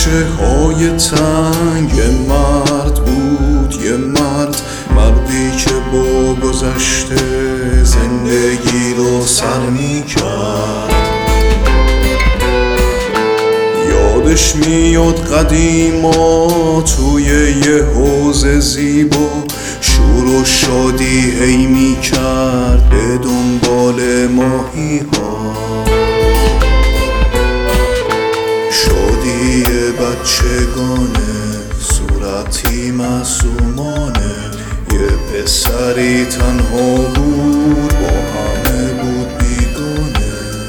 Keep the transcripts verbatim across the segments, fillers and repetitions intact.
کوچه های تنگ مرد بود، یه مرد، مردی که با گذشته زندگی رو سر می کرد. یادش میاد قدیما توی یه حوض زیبا شور و شادی هی می کرد به دنبال ماهی ها. شادی بچگانه، صورتی معصومانه، یه پسری تنها بود با همه بود بیگانه.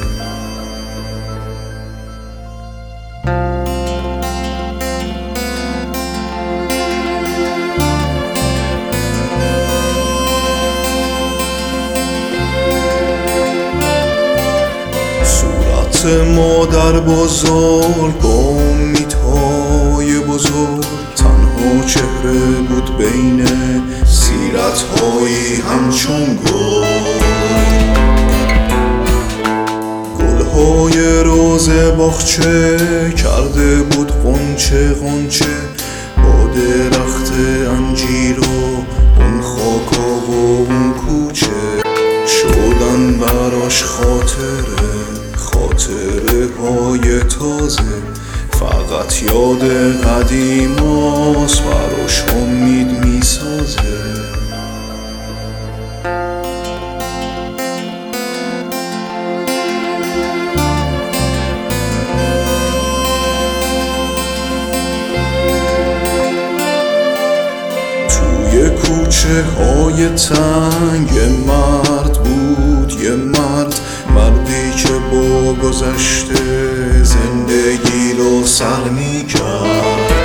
صورت مادر بزرگ با امیدهای بزرگ، تنها چهره بود بین سیرتهایی همچون گل. گلهای روز باغچه کرده بود غنچه غنچه با درخت انجیر و اون خاکا و اون کوچه. شدن براش خاطره، خاطره های تازه، فقط یاد قدیماست براش امید میسازه. توی کوچه های تنگ مرد بود، یه مرد، مردی که با گذشته زندگی رو سر می کرد.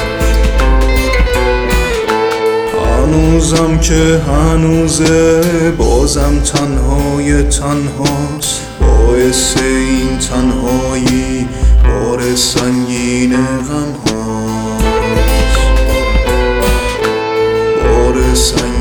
هنوزم که هنوزه بازم تنهای تنهاست، باعث این تنهایی بار سنگین غم هاست، بار سنگین